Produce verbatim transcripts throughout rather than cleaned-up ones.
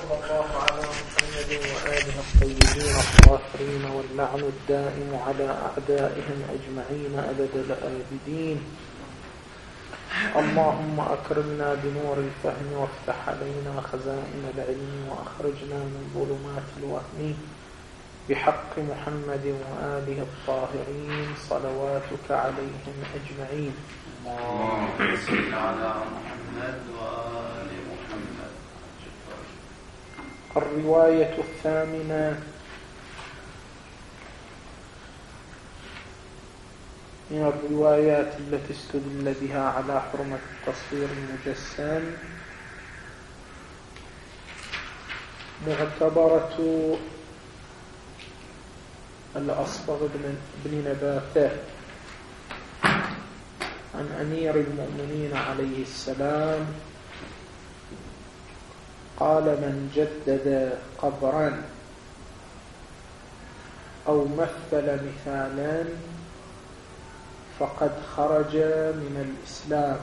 وصلى الله على محمد وآله الطيبين الطاهرين واللعن الدائم على أعدائهم أجمعين أبد الآبدين. اللهم أكرمنا بنور الفهم وافتح علينا خزائن العلم وأخرجنا من ظلمات الوهم بحق محمد وآله الطاهرين صلواتك عليهم أجمعين. اللهم صل على محمد وآل محمد. الرواية الثامنة من الروايات التي استدل بها على حرمة التصوير المجسم معتبرة الأصبغ بن نباتة عن أمير المؤمنين عليه السلام قال: من جدد قبرا أو مثل مثالا فقد خرج من الإسلام.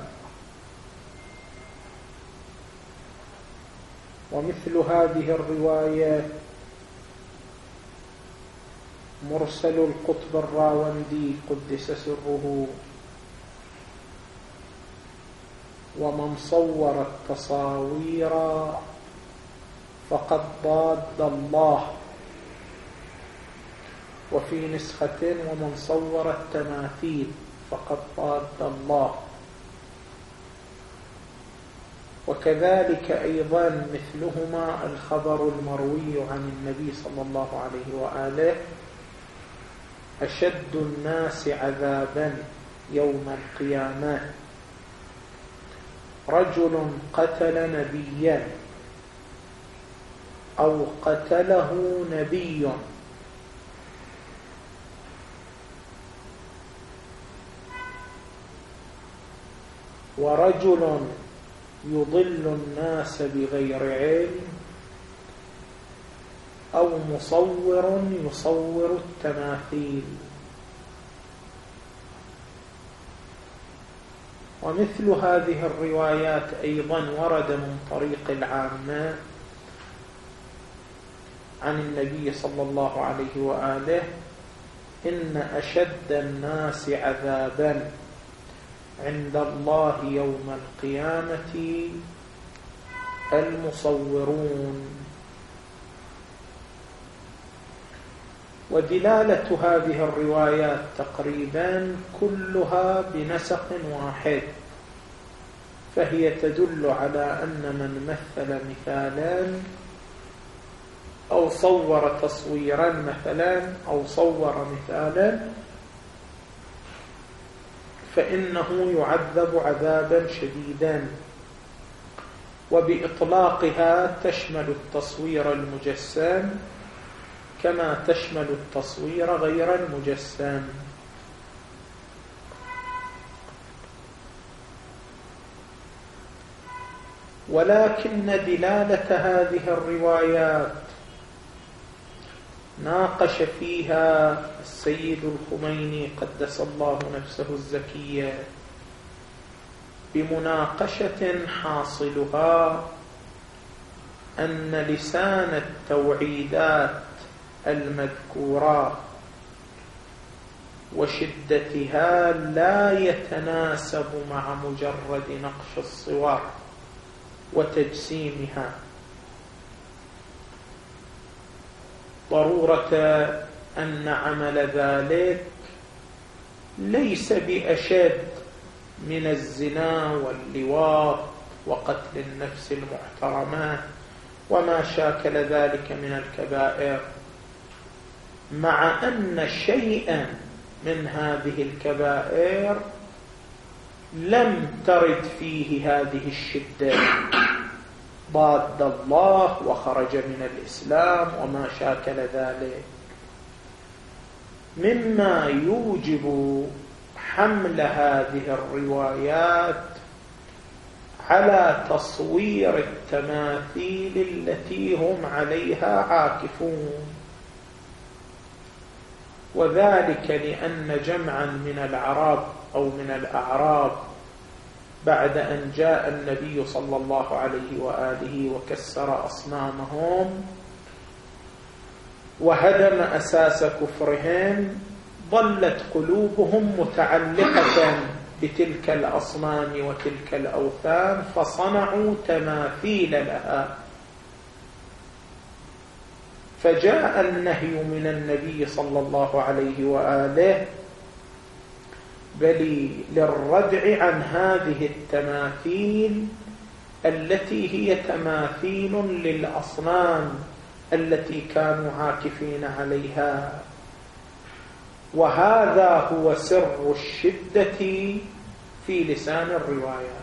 ومثل هذه الرواية مرسل القطب الراوندي قدس سره: ومن صور التصاوير فقد ضاد الله. وفي نسخة: ومن صور التماثيل فقد ضاد الله. وكذلك أيضا مثلهما الخبر المروي عن النبي صلى الله عليه وآله: أشد الناس عذابا يوم القيامة رجل قتل نبيا أو قتله نبي ورجل يضل الناس بغير علم أو مصور يصور التماثيل. ومثل هذه الروايات أيضا ورد من طريق العامة عن النبي صلى الله عليه وآله: إن أشد الناس عذابا عند الله يوم القيامة المصورون. ودلالة هذه الروايات تقريبا كلها بنسق واحد، فهي تدل على أن من مثل مثالا أو صور تصويرا مثلا أو صور مثالا فإنه يعذب عذابا شديدا. وبإطلاقها تشمل التصوير المجسم كما تشمل التصوير غير المجسم. ولكن دلالة هذه الروايات ناقش فيها السيد الخميني قدس الله نفسه الزكية بمناقشة حاصلها أن لسان التوعيدات المذكورات وشدتها لا يتناسب مع مجرد نقش الصور وتجسيمها. ضرورة أن عمل ذلك ليس بأشد من الزنا واللواط وقتل النفس المحترمة وما شاكل ذلك من الكبائر، مع أن شيئا من هذه الكبائر لم ترد فيه هذه الشدة: ضاد الله وخرج من الإسلام وما شاكل ذلك، مما يوجب حمل هذه الروايات على تصوير التماثيل التي هم عليها عاكفون. وذلك لأن جمعا من العرب أو من الأعراب بعد أن جاء النبي صلى الله عليه وآله وكسر أصنامهم وهدم أساس كفرهم، ظلت قلوبهم متعلقة بتلك الأصنام وتلك الأوثان، فصنعوا تماثيل لها. فجاء النهي من النبي صلى الله عليه وآله بل للردع عن هذه التماثيل التي هي تماثيل للأصنام التي كانوا عاكفين عليها. وهذا هو سر الشدة في لسان الرواية.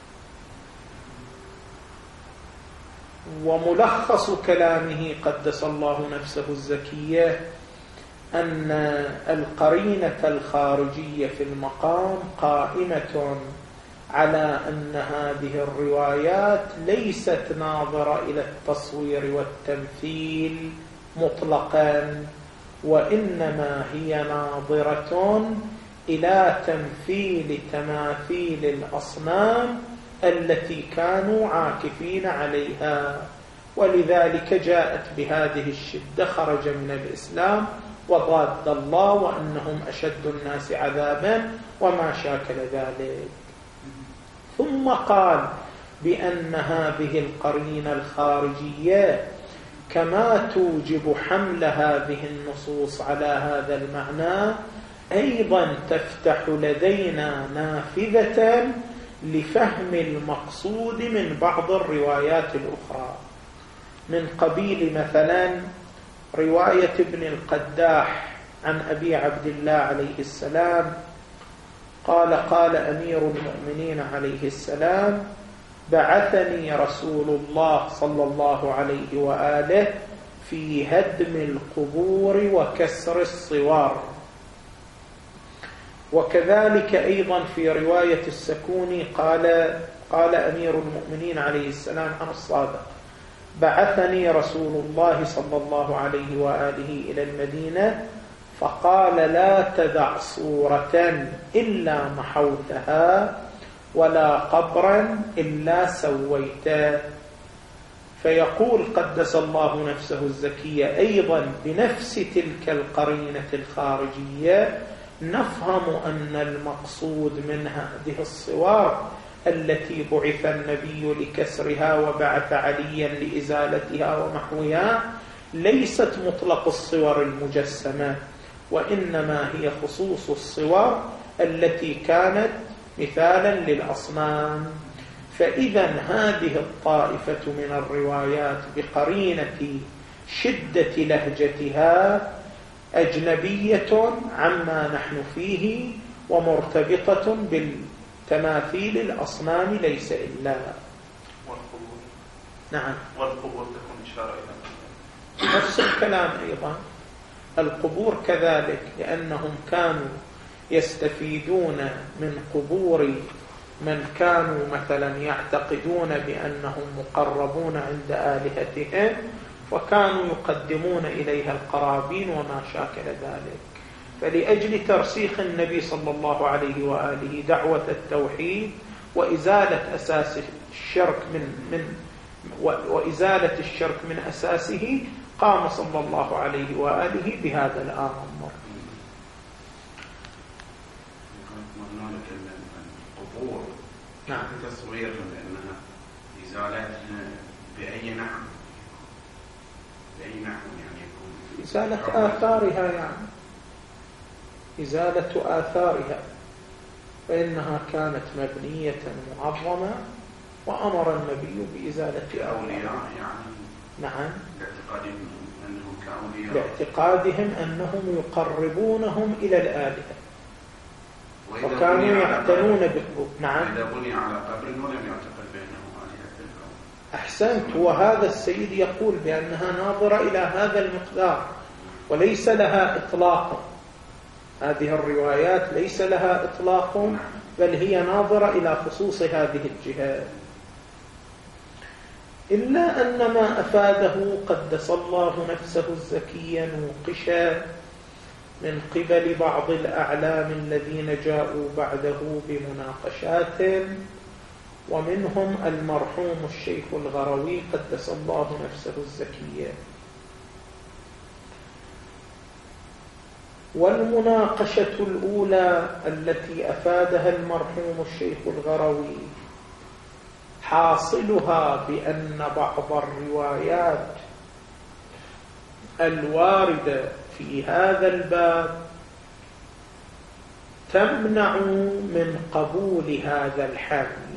وملخص كلامه قدس الله نفسه الزكية أن القرينة الخارجية في المقام قائمة على أن هذه الروايات ليست ناظرة إلى التصوير والتمثيل مطلقا، وإنما هي ناظرة إلى تمثيل تماثيل الأصنام التي كانوا عاكفين عليها، ولذلك جاءت بهذه الشدة، خرج من الإسلام وضاد الله وأنهم أشد الناس عذابا وما شاكل ذلك. ثم قال بأن هذه القرينة الخارجية كما توجب حمل هذه النصوص على هذا المعنى، أيضا تفتح لدينا نافذة لفهم المقصود من بعض الروايات الأخرى، من قبيل مثلا رواية ابن القداح عن أبي عبد الله عليه السلام قال: قال أمير المؤمنين عليه السلام: بعثني رسول الله صلى الله عليه وآله في هدم القبور وكسر الصور. وكذلك أيضا في رواية السكوني قال قال أمير المؤمنين عليه السلام عن الصادق: بعثني رسول الله صلى الله عليه وآله إلى المدينة فقال: لا تدع صورة إلا محوتها ولا قبرا إلا سويته. فيقول قدس الله نفسه الزكية أيضا بنفس تلك القرينة الخارجية نفهم أن المقصود من هذه الصور التي بعث النبي لكسرها وبعث عليا لإزالتها ومحوها ليست مطلق الصور المجسمة، وإنما هي خصوص الصور التي كانت مثالا للأصنام. فإذا هذه الطائفة من الروايات بقرينة شدة لهجتها أجنبية عما نحن فيه ومرتبطة بالتماثيل الأصنام ليس إلا. والقبور. نعم. والقبور تكون إشارة إلى نفس الكلام أيضا. القبور كذلك، لأنهم كانوا يستفيدون من قبور من كانوا مثلا يعتقدون بأنهم مقربون عند آلهتهم، وكانوا يقدمون إليها القرابين وما شاكل ذلك. فلأجل ترسيخ النبي صلى الله عليه وآله دعوة التوحيد وإزالة أساس الشرك من من وإزالة الشرك من أساسه قام صلى الله عليه وآله بهذا الأمر. القبور نعم تصوير لأنها إزالتها بأي نحو بأي نحو يعني يكون إزالة آثارها، يعني إزالة آثارها، فإنها كانت مبنية معظمة وأمر النبي بإزالة أولياء يعني. نعم. باعتقادهم أنهم كأولياء. باعتقادهم أنهم يقربونهم إلى الآلهة وكانوا يعتنون بالقبور. نعم. إذا بني على قبر ولم يعتقد بأنه آلهة الكون. أحسنت. وهذا السيد يقول بأنها ناظرة إلى هذا المقدار وليس لها إطلاق. هذه الروايات ليس لها إطلاق، بل هي ناظرة إلى خصوص هذه الجهات. إلا أن ما أفاده قدس الله نفسه الزكية نوقشا من قبل بعض الأعلام الذين جاءوا بعده بمناقشات ومنهم المرحوم الشيخ الغروي قدس الله نفسه الزكية. والمناقشة الأولى التي أفادها المرحوم الشيخ الغروي حاصلها بأن بعض الروايات الواردة في هذا الباب تمنع من قبول هذا الحمل،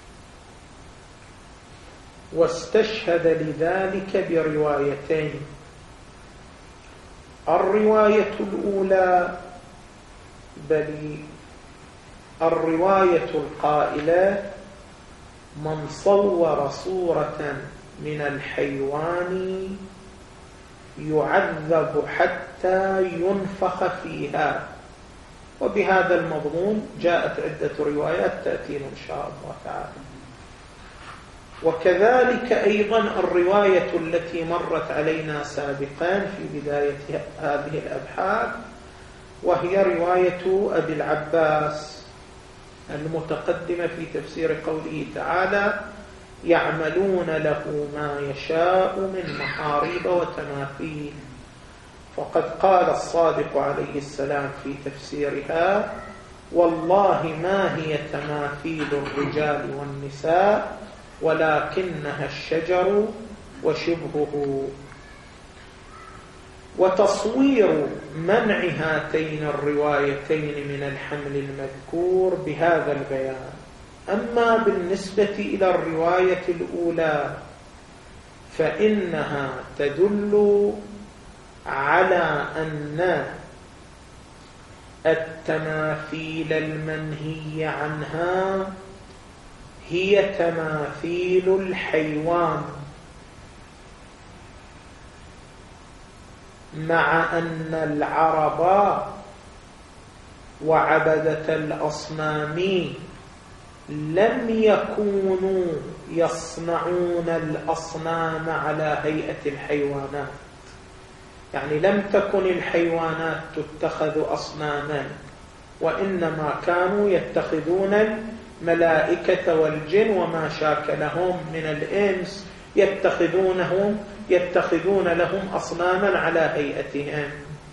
واستشهد لذلك بروايتين. الرواية الأولى بل الرواية القائلة: من صور صورة من الحيوان يعذب حتى ينفخ فيها. وبهذا المضمون جاءت عدة روايات تأتينا إن شاء الله تعالى. وكذلك أيضا الرواية التي مرت علينا سابقا في بداية هذه الأبحاث، وهي رواية أبي العباس المتقدمة في تفسير قوله تعالى: يعملون له ما يشاء من محاريب وتماثيل. وقد قال الصادق عليه السلام في تفسيرها: والله ما هي تماثيل الرجال والنساء ولكنها الشجر وشبهه. وتصوير منع هاتين الروايتين من الحمل المذكور بهذا البيان. أما بالنسبة إلى الرواية الأولى فإنها تدل على أن التماثيل المنهي عنها هي تماثيل الحيوان، مع أن العرب وعبدة الأصنام لم يكونوا يصنعون الأصنام على هيئة الحيوانات. يعني لم تكن الحيوانات تتخذ أصناما، وإنما كانوا يتخذون الملائكة والجن وما شاكلهم من الإنس، يتخذونهم يتخذون لهم أصناما على هيئتهم.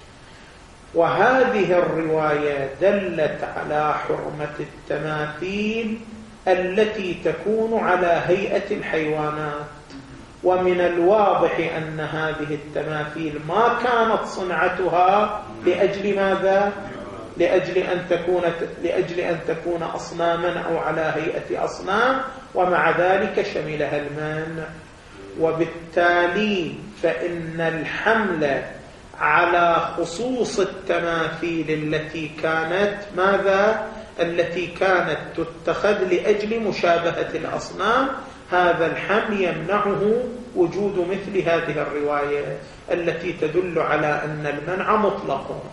وهذه الرواية دلت على حرمة التماثيل التي تكون على هيئة الحيوانات. ومن الواضح أن هذه التماثيل ما كانت صنعتها لأجل ماذا؟ لأجل أن تكون لأجل أن تكون أصناما أو على هيئة أصنام، ومع ذلك شملها المنع. وبالتالي فإن الحمل على خصوص التماثيل التي كانت ماذا؟ التي كانت تتخذ لأجل مشابهة الأصنام، هذا الحمل يمنعه وجود مثل هذه الرواية التي تدل على أن المنع مطلق.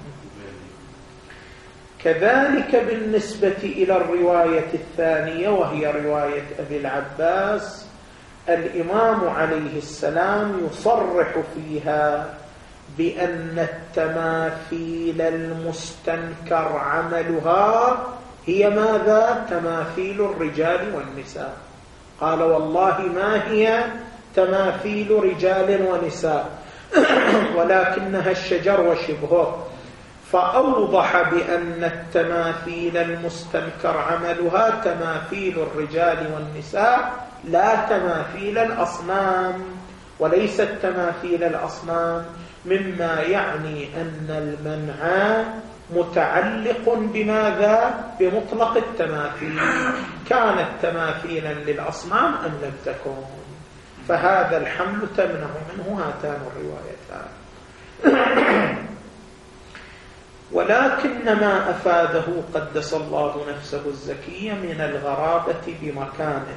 كذلك بالنسبة إلى الرواية الثانية وهي رواية أبي العباس، الإمام عليه السلام يصرح فيها بأن التماثيل المستنكر عملها هي ماذا؟ تماثيل الرجال والنساء. قال: والله ما هي تماثيل رجال ونساء ولكنها الشجر وشبهه. فأوضح بأن التماثيل المستنكر عملها تماثيل الرجال والنساء لا تماثيل الأصنام. وليست تماثيل الأصنام مما يعني أن المنع متعلق بماذا؟ بمطلق التماثيل، كانت تماثيلا للأصنام أم لم تكن. فهذا الحمل تمنع منه هاتان الروايتان. ولكن ما أفاده قدس الله نفسه الزكية من الغرابة بمكانه.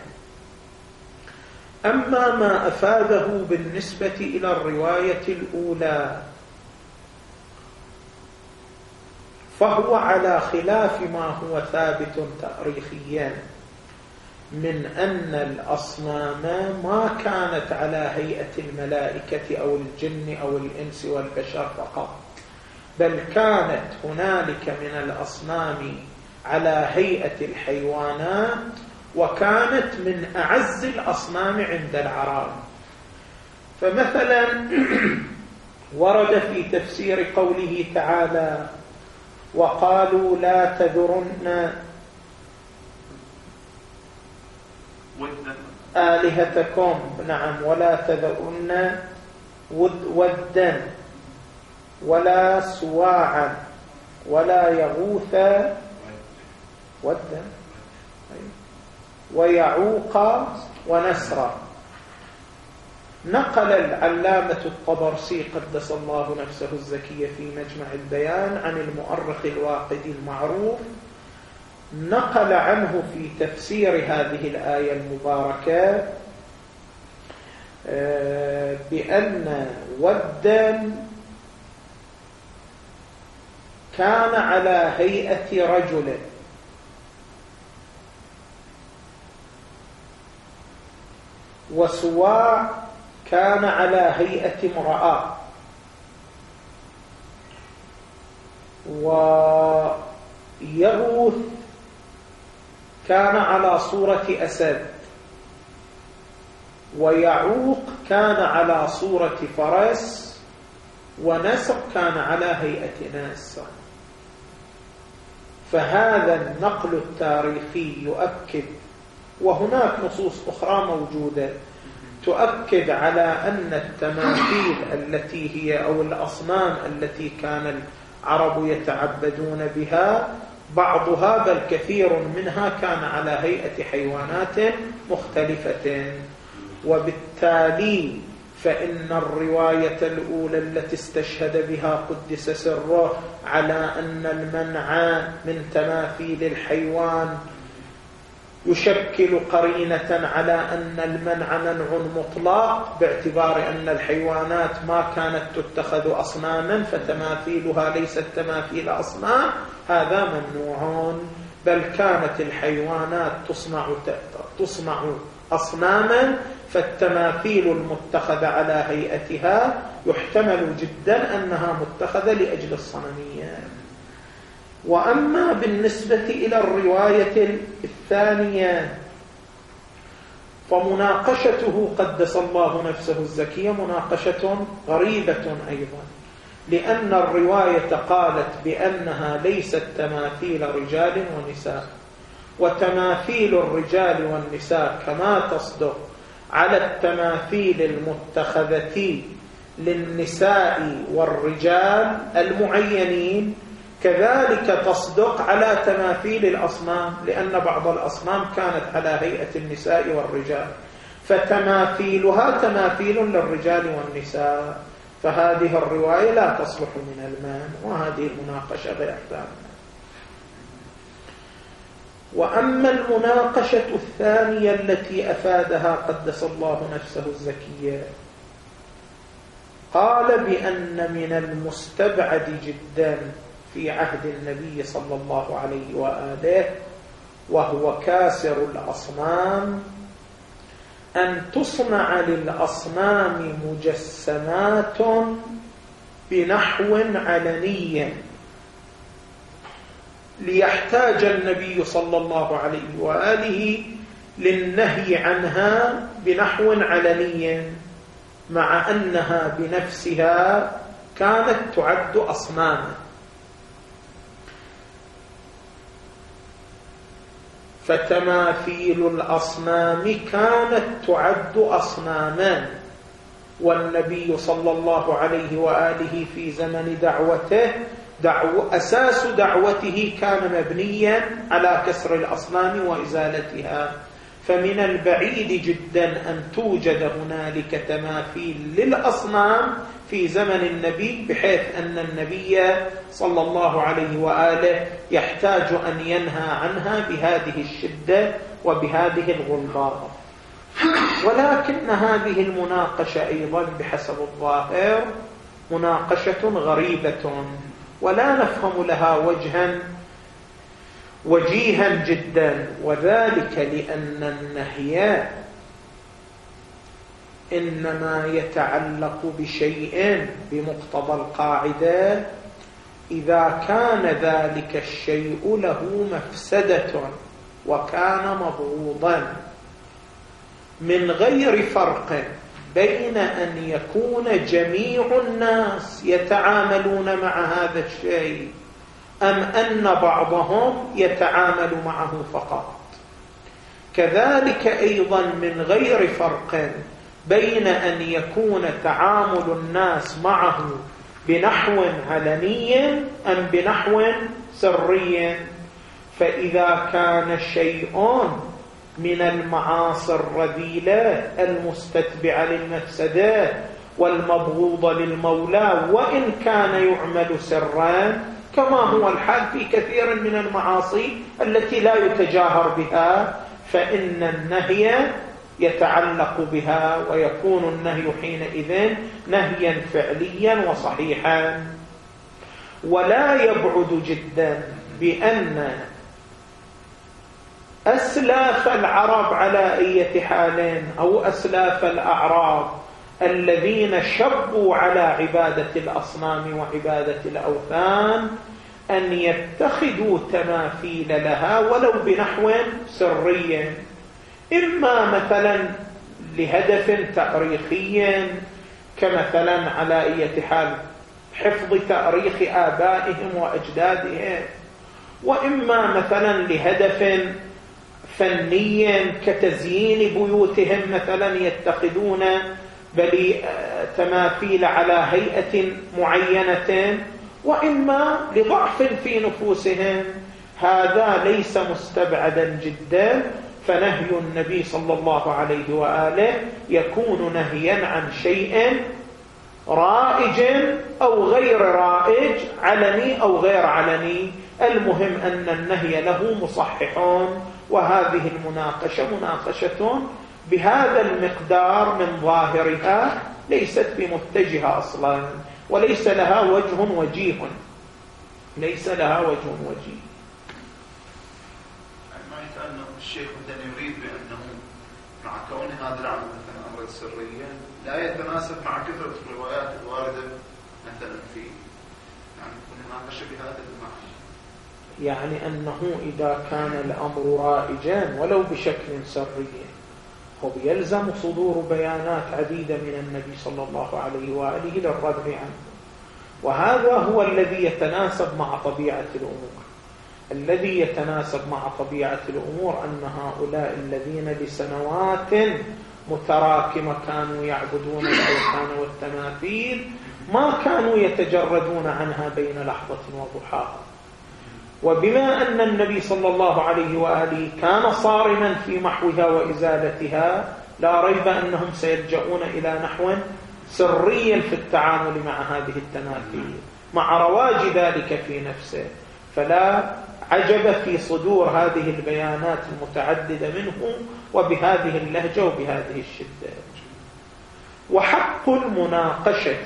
أما ما أفاده بالنسبة إلى الرواية الأولى فهو على خلاف ما هو ثابت تاريخيا من أن الأصنام ما كانت على هيئة الملائكة أو الجن أو الإنس والبشر فقط، بل كانت هنالك من الأصنام على هيئة الحيوانات وكانت من أعز الأصنام عند العرب. فمثلا ورد في تفسير قوله تعالى وقالوا لا تذرن آلهتكم، نعم، ولا تذرن ودا ولا سواعا ولا يغوث ودا ويعوق ونسرا. نقل العلامة الطبرسي قدس الله نفسه الزكية في مجمع البيان عن المؤرخ الواقدي المعروف، نقل عنه في تفسير هذه الآية المباركة بأن ودا كان على هيئة رجل وسواع كان على هيئة امرأة ويغوث كان على صورة أسد ويعوق كان على صورة فرس ونسر كان على هيئة ناسر. فهذا النقل التاريخي يؤكد، وهناك نصوص أخرى موجودة تؤكد على أن التماثيل التي هي أو الأصنام التي كان العرب يتعبدون بها بعضها بل كثير منها كان على هيئة حيوانات مختلفة. وبالتالي فإن الرواية الأولى التي استشهد بها قدس سره على أن المنع من تماثيل الحيوان يشكل قرينة على أن المنع منع مطلق، باعتبار أن الحيوانات ما كانت تتخذ أصناما فتماثيلها ليست تماثيل أصنام، هذا ممنوع، بل كانت الحيوانات تصنع تصنع أصناما، فالتماثيل المتخذة على هيئتها يحتمل جدا أنها متخذة لأجل الصنمية. وأما بالنسبة إلى الرواية الثانية فمناقشته قدس الله نفسه الزكية مناقشة غريبة أيضا، لأن الرواية قالت بأنها ليست تماثيل رجال ونساء، وتماثيل الرجال والنساء كما تصدق على التماثيل المتخذة للنساء والرجال المعينين كذلك تصدق على تماثيل الأصنام، لأن بعض الأصنام كانت على هيئة النساء والرجال، فتماثيلها تماثيل للرجال والنساء، فهذه الرواية لا تصلح من المام، وهذه المناقشة غير ثامنة. وأما المناقشة الثانية التي أفادها قدس الله نفسه الزكية، قال بأن من المستبعد جدا في عهد النبي صلى الله عليه وآله وهو كاسر الأصنام أن تصنع للأصنام مجسمات بنحو علني، ليحتاج النبي صلى الله عليه وآله للنهي عنها بنحو علني، مع أنها بنفسها كانت تعد أصناما. فتماثيل الأصنام كانت تعد أصناما، والنبي صلى الله عليه وآله في زمن دعوته دعو أساس دعوته كان مبنيا على كسر الأصنام وإزالتها، فمن البعيد جدا أن توجد هنالك تماثيل للأصنام في زمن النبي، بحيث أن النبي صلى الله عليه وآله يحتاج أن ينهى عنها بهذه الشدة وبهذه الغلظة. ولكن هذه المناقشة أيضا بحسب الظاهر مناقشة غريبة، ولا نفهم لها وجها وجيها جدا، وذلك لأن النهي إنما يتعلق بشيء بمقتضى القاعدة إذا كان ذلك الشيء له مفسدة وكان مبغوضا، من غير فرق بين أن يكون جميع الناس يتعاملون مع هذا الشيء أم أن بعضهم يتعامل معه فقط. كذلك أيضا من غير فرق بين أن يكون تعامل الناس معه بنحو علني أم بنحو سري. فإذا كان شيء من المعاصي الرذيلة المستتبعة للمفسدة والمبغوضة للمولى وإن كان يعمل سرا، كما هو الحال في كثير من المعاصي التي لا يتجاهر بها، فإن النهي يتعلق بها ويكون النهي حينئذ نهيا فعليا وصحيحا. ولا يبعد جدا بأن أسلاف العرب على أي حال أو أسلاف الأعراب الذين شبوا على عبادة الأصنام وعبادة الأوثان أن يتخذوا تماثيل لها ولو بنحو سري، إما مثلا لهدف تاريخي كمثلا على أي حال حفظ تاريخ آبائهم وأجدادهم، وإما مثلا لهدف فني كتزيين بيوتهم، مثلا يتخذون بل تماثيل على هيئة معينة، وإما لضعف في نفوسهم. هذا ليس مستبعدا جدا، فنهي النبي صلى الله عليه وآله يكون نهيا عن شيء رائج أو غير رائج، علني أو غير علني، المهم أن النهي له مصححون. وهذه المناقشة مناقشة بهذا المقدار من ظاهرها ليست بمتجهة أصلا، وليس لها وجه وجيه، ليس لها وجه وجيه. معنى أنه الشيخ مثلا يريد بأنه مع كون هذا العمل مثلا أمر سريا لا يتناسب مع كثرة الروايات الواردة مثلا في يعني مناقشة بهذا المعنى، يعني أنه إذا كان الأمر رائجا ولو بشكل سري هو يلزم صدور بيانات عديدة من النبي صلى الله عليه وآله للرد عنه، وهذا هو الذي يتناسب مع طبيعة الأمور. الذي يتناسب مع طبيعة الأمور أن هؤلاء الذين لسنوات متراكمة كانوا يعبدون الأوثان والتماثيل ما كانوا يتجردون عنها بين لحظة وضحاها، وبما أن النبي صلى الله عليه وآله كان صارما في محوها وإزالتها، لا ريب أنهم سيلجؤون إلى نحو سري في التعامل مع هذه التماثيل مع رواج ذلك في نفسه. فلا عجب في صدور هذه البيانات المتعددة منه وبهذه اللهجة وبهذه الشدة. وحق المناقشة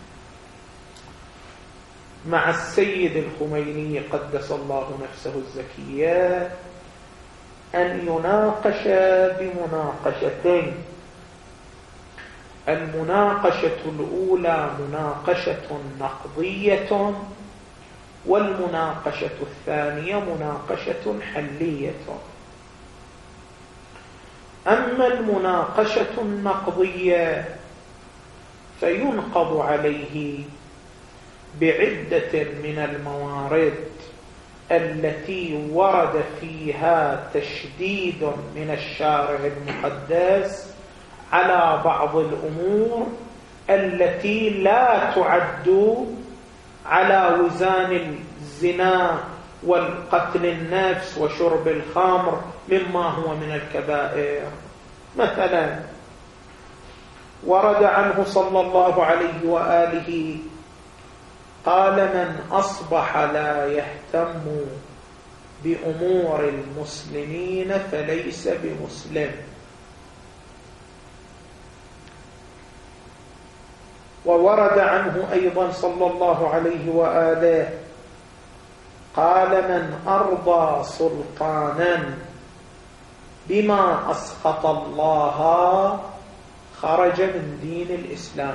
مع السيد الخميني قدس الله نفسه الزكية أن يناقش بمناقشتين. المناقشة الأولى مناقشة نقضية، والمناقشة الثانية مناقشة حلية. أما المناقشة النقضية فينقض عليه بعدة من الموارد التي ورد فيها تشديد من الشارع المقدس على بعض الأمور التي لا تعد على وزان الزنا والقتل النفس وشرب الخمر مما هو من الكبائر. مثلا ورد عنه صلى الله عليه وآله قال: من أصبح لا يهتم بأمور المسلمين فليس بمسلم. وورد عنه أيضا صلى الله عليه وآله قال: من أرضى سلطانا بما أسخط الله خرج من دين الإسلام.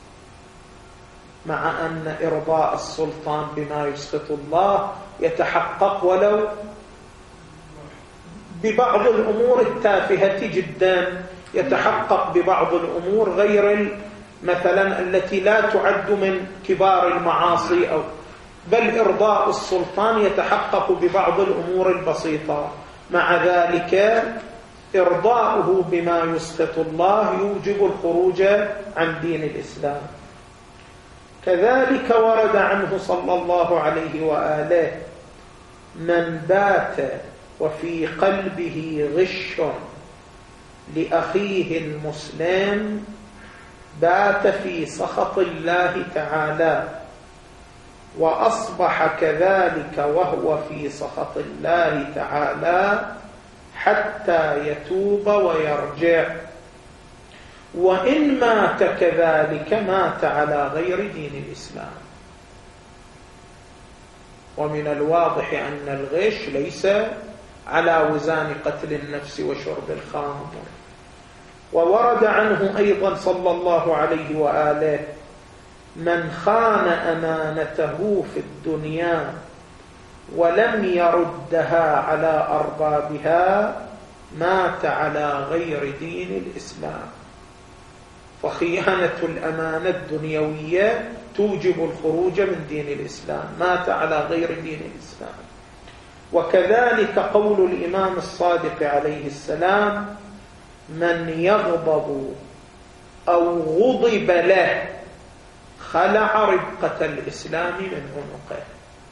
مع أن إرضاء السلطان بما يسخط الله يتحقق ولو ببعض الأمور التافهة جدا، يتحقق ببعض الأمور غير مثلا التي لا تعد من كبار المعاصي، أو بل إرضاء السلطان يتحقق ببعض الأمور البسيطة. مع ذلك إرضاؤه بما يسخط الله يوجب الخروج عن دين الإسلام. كذلك ورد عنه صلى الله عليه وآله: من بات وفي قلبه غش لأخيه المسلم بات في سخط الله تعالى، وأصبح كذلك وهو في سخط الله تعالى حتى يتوب ويرجع، وإن مات كذلك مات على غير دين الإسلام. ومن الواضح أن الغش ليس على وزان قتل النفس وشرب الخمر. وورد عنه أيضا صلى الله عليه وآله: من خان أمانته في الدنيا ولم يردها على أربابها مات على غير دين الإسلام. فخيانة الأمانة الدنيوية توجب الخروج من دين الإسلام، مات على غير دين الإسلام. وكذلك قول الإمام الصادق عليه السلام: من يغضب أو غضب له خلع ربقة الإسلام من عنقه.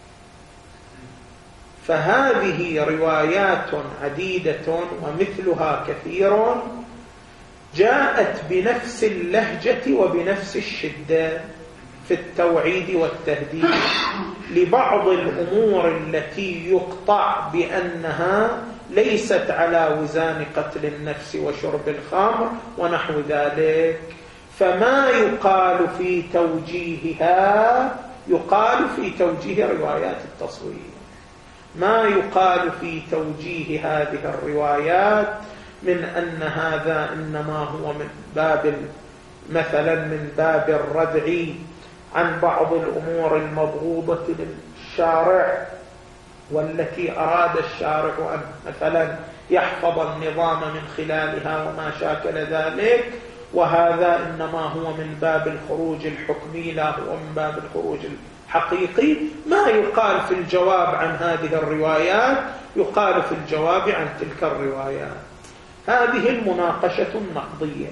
فهذه روايات عديدة ومثلها كثير جاءت بنفس اللهجة وبنفس الشدة في التوعيد والتهديد لبعض الأمور التي يقطع بأنها ليست على وزان قتل النفس وشرب الخمر ونحو ذلك. فما يقال في توجيهها يقال في توجيه روايات التصوير، ما يقال في توجيه هذه الروايات من أن هذا إنما هو من باب مثلا من باب الردع عن بعض الأمور المبغوضة للشارع والتي أراد الشارع أن مثلا يحفظ النظام من خلالها وما شاكل ذلك، وهذا إنما هو من باب الخروج الحكمي لا هو من باب الخروج الحقيقي. ما يقال في الجواب عن هذه الروايات يقال في الجواب عن تلك الروايات. هذه المناقشة النقضية.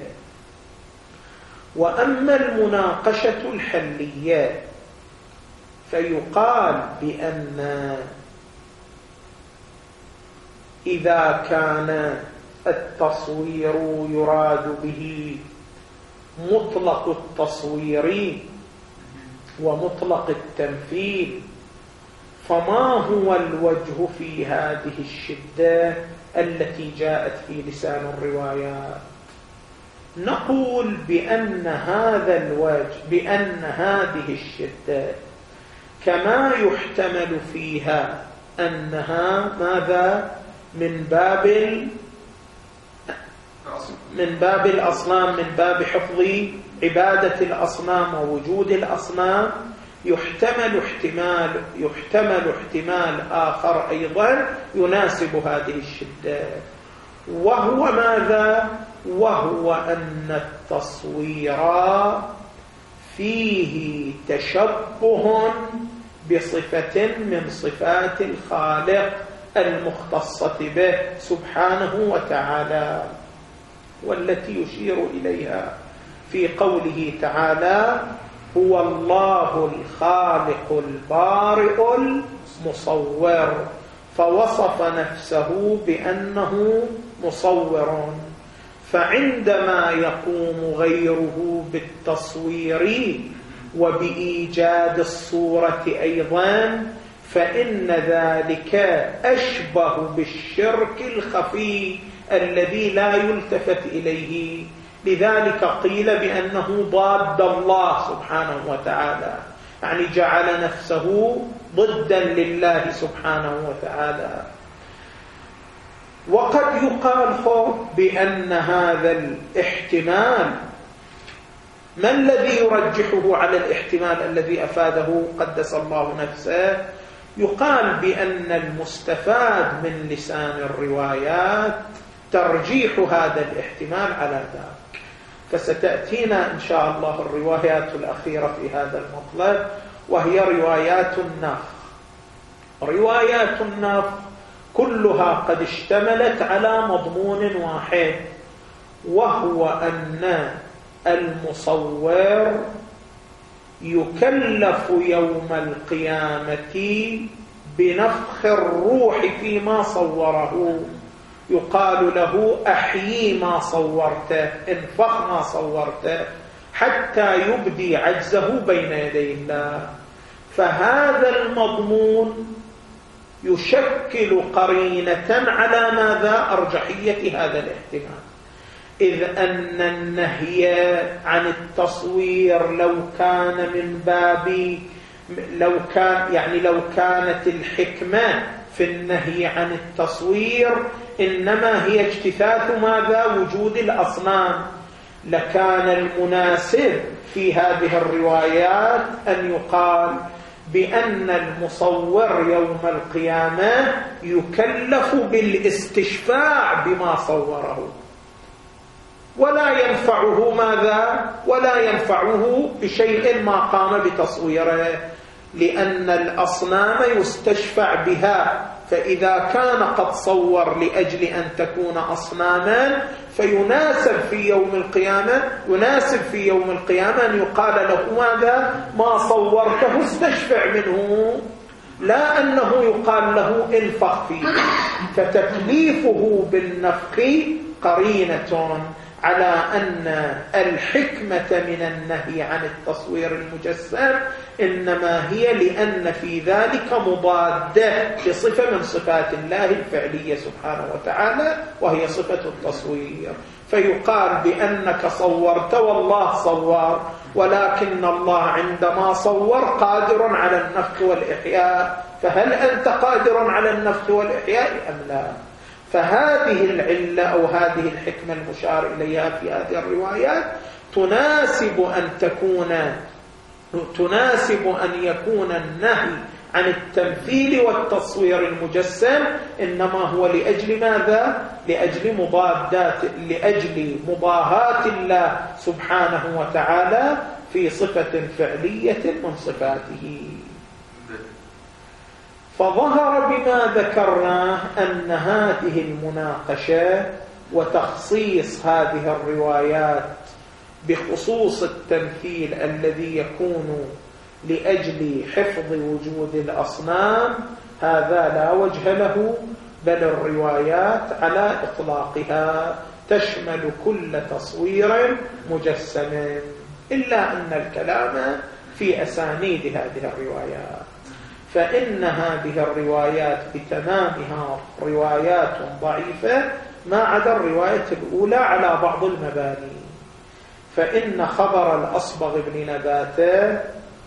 وأما المناقشة الحلية فيقال بأن إذا كان التصوير يراد به مطلق التصوير ومطلق التمثيل، فما هو الوجه في هذه الشدة التي جاءت في لسان الروايات؟ نقول بأن هذا الوجه بأن هذه الشدة كما يحتمل فيها أنها ماذا من باب من باب الأصنام، من باب حفظ عبادة الأصنام ووجود الأصنام، يحتمل احتمال يحتمل احتمال آخر أيضا يناسب هذه الشدة، وهو ماذا؟ وهو أن التصوير فيه تشبه بصفة من صفات الخالق المختصة به سبحانه وتعالى، والتي يشير إليها في قوله تعالى: هو الله الخالق البارئ المصور، فوصف نفسه بأنه مصور. فعندما يقوم غيره بالتصوير وبإيجاد الصورة أيضا فإن ذلك أشبه بالشرك الخفي الذي لا يلتفت إليه. لذلك قيل بأنه ضاد الله سبحانه وتعالى، يعني جعل نفسه ضدا لله سبحانه وتعالى. وقد يقال بأن هذا الاحتمال، ما الذي يرجحه على الاحتمال الذي أفاده قدس الله نفسه؟ يقال بأن المستفاد من لسان الروايات ترجيح هذا الاحتمال على ذاك. فستأتينا إن شاء الله الروايات الأخيرة في هذا المطلب، وهي روايات النفخ. روايات النفخ كلها قد اشتملت على مضمون واحد، وهو أن المصور يكلف يوم القيامة بنفخ الروح فيما صوره. يقال له أحيي ما صورته، انفخ ما صورته، حتى يبدي عجزه بين يدي الله. فهذا المضمون يشكل قرينة على ماذا؟ أرجحية هذا الاحتمال، إذ أن النهي عن التصوير لو كان من باب لو كان يعني لو كانت الحكمة في النهي عن التصوير إنما هي اجتثاث ماذا؟ وجود الأصنام، لكان المناسب في هذه الروايات أن يقال بأن المصور يوم القيامة يكلف بالاستشفاع بما صوره، ولا ينفعه ماذا؟ ولا ينفعه بشيء ما قام بتصويره، لأن الأصنام يستشفع بها. فإذا كان قد صور لأجل أن تكون أصناما فيناسب في يوم القيامة يناسب في يوم القيامة أن يقال له ماذا؟ ما صورته استشفع منه، لا أنه يقال له انفخ فيه. فتكليفه بالنفخ قرينة على أن الحكمة من النهي عن التصوير المجسم إنما هي لأن في ذلك مضادة لصفة من صفات الله الفعلية سبحانه وتعالى، وهي صفة التصوير. فيقال بأنك صورت والله صور، ولكن الله عندما صور قادر على النفخ والإحياء، فهل أنت قادر على النفخ والإحياء أم لا؟ فهذه العلة أو هذه الحكمة المشار إليها في هذه الروايات تناسب أن تكون تناسب أن يكون النهي عن التمثيل والتصوير المجسم إنما هو لأجل ماذا؟ لأجل مضادات لأجل مضاهاة الله سبحانه وتعالى في صفة فعلية من صفاته. فظهر بما ذكرناه أن هذه المناقشة وتخصيص هذه الروايات بخصوص التمثيل الذي يكون لأجل حفظ وجود الأصنام هذا لا وجه له، بل الروايات على إطلاقها تشمل كل تصوير مجسم، إلا أن الكلام في أسانيد هذه الروايات. فإن هذه الروايات بتمامها روايات ضعيفة ما عدا الرواية الأولى على بعض المباني. فإن خبر الأصبغ بن نباتة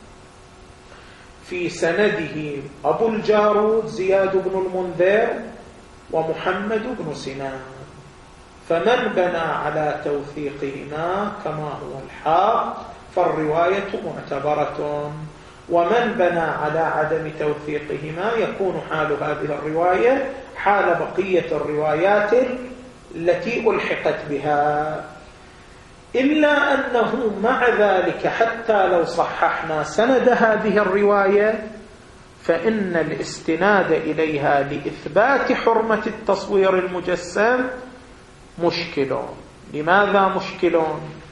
في سنده أبو الجارود زياد بن المنذر ومحمد بن سنان، فمن بنى على توثيقهما كما هو الحق فالرواية معتبرة، ومن بنى على عدم توثيقهما يكون حال هذه الرواية حال بقية الروايات التي ألحقت بها. إلا أنه مع ذلك حتى لو صححنا سند هذه الرواية فإن الاستناد إليها لإثبات حرمة التصوير المجسم مشكل. لماذا مشكل؟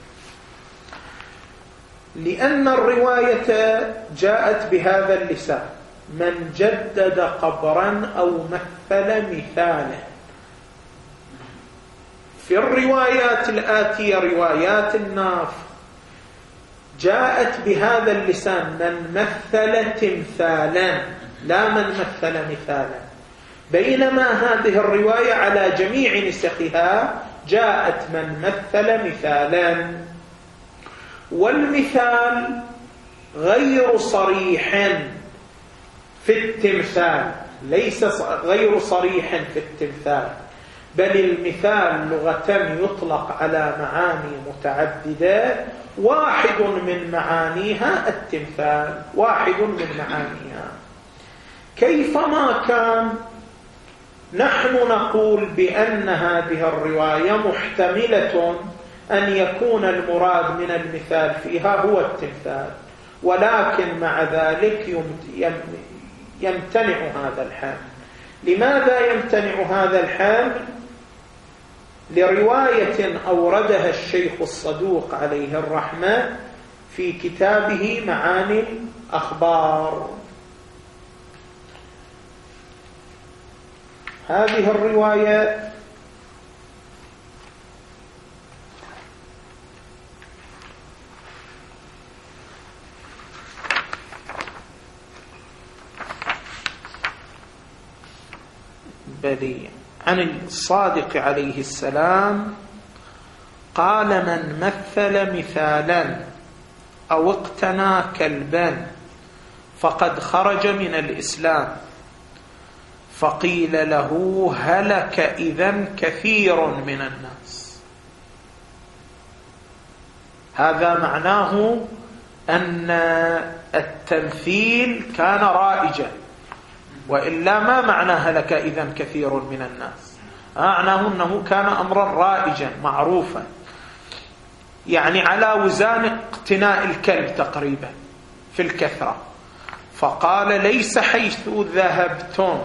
لأن الرواية جاءت بهذا اللسان: من جدد قبرا أو مثل مثالا. في الروايات الآتية روايات النافخ جاءت بهذا اللسان: من مثل تمثالا، لا من مثل مثالا، بينما هذه الرواية على جميع نسخها جاءت من مثل مثالا. والمثال غير صريح في التمثال، ليس غير صريح في التمثال، بل المثال لغة يطلق على معاني متعددة، واحد من معانيها التمثال، واحد من معانيها. كيفما كان نحن نقول بأن هذه الرواية محتملة أن يكون المراد من المثال فيها هو التمثال، ولكن مع ذلك يمتنع هذا الحال. لماذا يمتنع هذا الحال؟ لرواية أوردها الشيخ الصدوق عليه الرحمة في كتابه معاني الأخبار. هذه الرواية بلي عن الصادق عليه السلام قال: من مثل مثالا أو اقتنى كلبا فقد خرج من الإسلام. فقيل له: هلك إذن كثير من الناس. هذا معناه أن التمثيل كان رائجا، وإلا ما معنى هلك إذن كثير من الناس؟ معناه أنه كان أمرا رائجا معروفا، يعني على وزان اقتناء الكلب تقريبا في الكثرة. فقال: ليس حيث ذهبتم،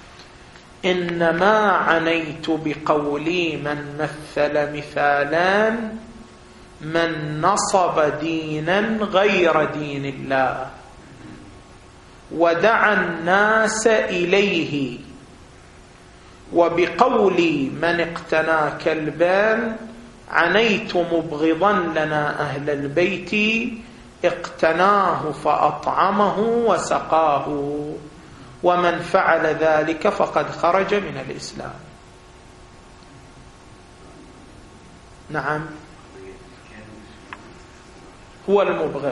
إنما عنيت بقولي من مثل مثالان من نصب دينا غير دين الله ودعا الناس إليه، وبقولي من اقتنى كلبان عنيت مبغضا لنا أهل البيت اقتناه فأطعمه وسقاه، ومن فعل ذلك فقد خرج من الإسلام. نعم، هو المبغض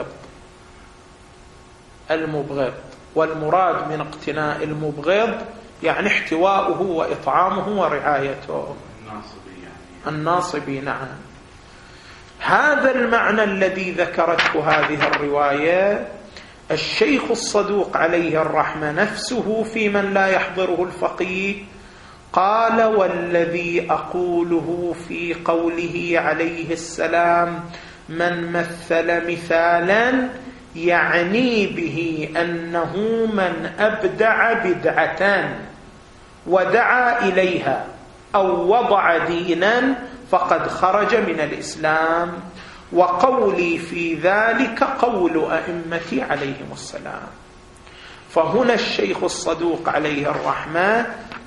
المبغض والمراد من اقتناء المبغض يعني احتواؤه وإطعامه ورعايته. الناصبي. نعم. هذا المعنى الذي ذكرته هذه الرواية الشيخ الصدوق عليه الرحمة نفسه في من لا يحضره الفقيه قال: والذي أقوله في قوله عليه السلام من مثل مثالا يعني به أنه من أبدع بدعة ودعا إليها أو وضع دينا فقد خرج من الإسلام، وقولي في ذلك قول أئمتي عليهم السلام. فهنا الشيخ الصدوق عليه الرحمة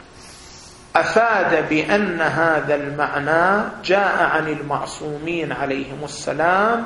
أفاد بأن هذا المعنى جاء عن المعصومين عليهم السلام،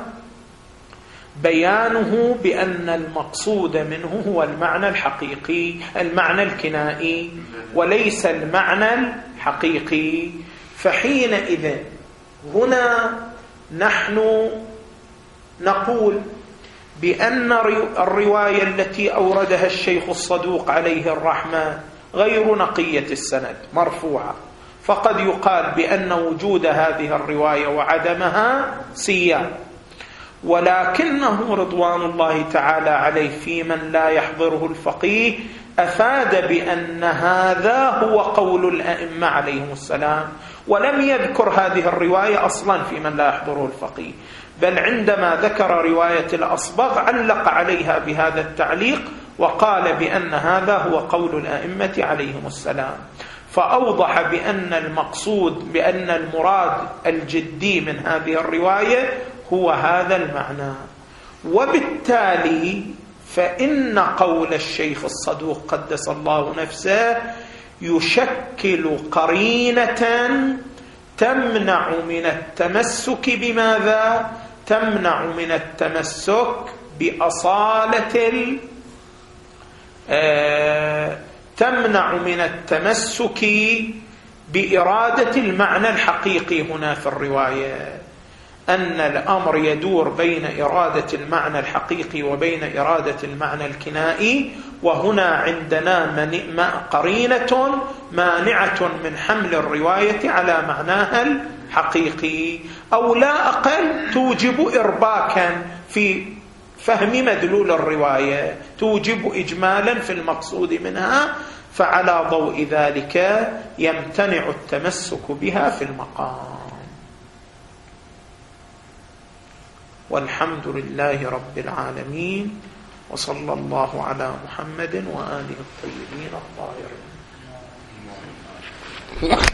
بيانه بأن المقصود منه هو المعنى الحقيقي، المعنى الكنائي، وليس المعنى الحقيقي. فحينئذ هنا نحن نقول بأن الرواية التي أوردها الشيخ الصدوق عليه الرحمة غير نقية السند مرفوعة، فقد يقال بأن وجود هذه الرواية وعدمها سيان، ولكنه رضوان الله تعالى عليه في من لا يحضره الفقيه أفاد بأن هذا هو قول الأئمة عليهم السلام، ولم يذكر هذه الرواية أصلا في من لا يحضره الفقيه، بل عندما ذكر رواية الأصبغ علق عليها بهذا التعليق وقال بأن هذا هو قول الأئمة عليهم السلام، فأوضح بأن المقصود بأن المراد الجدي من هذه الرواية هو هذا المعنى. وبالتالي فإن قول الشيخ الصدوق قدس الله نفسه يشكل قرينة تمنع من التمسك بماذا؟ تمنع من التمسك بأصالة ال... آه... تمنع من التمسك بإرادة المعنى الحقيقي هنا في الرواية، أن الأمر يدور بين إرادة المعنى الحقيقي وبين إرادة المعنى الكنائي، وهنا عندنا من... قرينة مانعة من حمل الرواية على معناها الحقيقي، أو لا أقل توجب إرباكا في فهم مدلول الرواية توجب إجمالا في المقصود منها، فعلى ضوء ذلك يمتنع التمسك بها في المقام. والحمد لله رب العالمين، وصلى الله على محمد وآله الطيبين الطاهرين.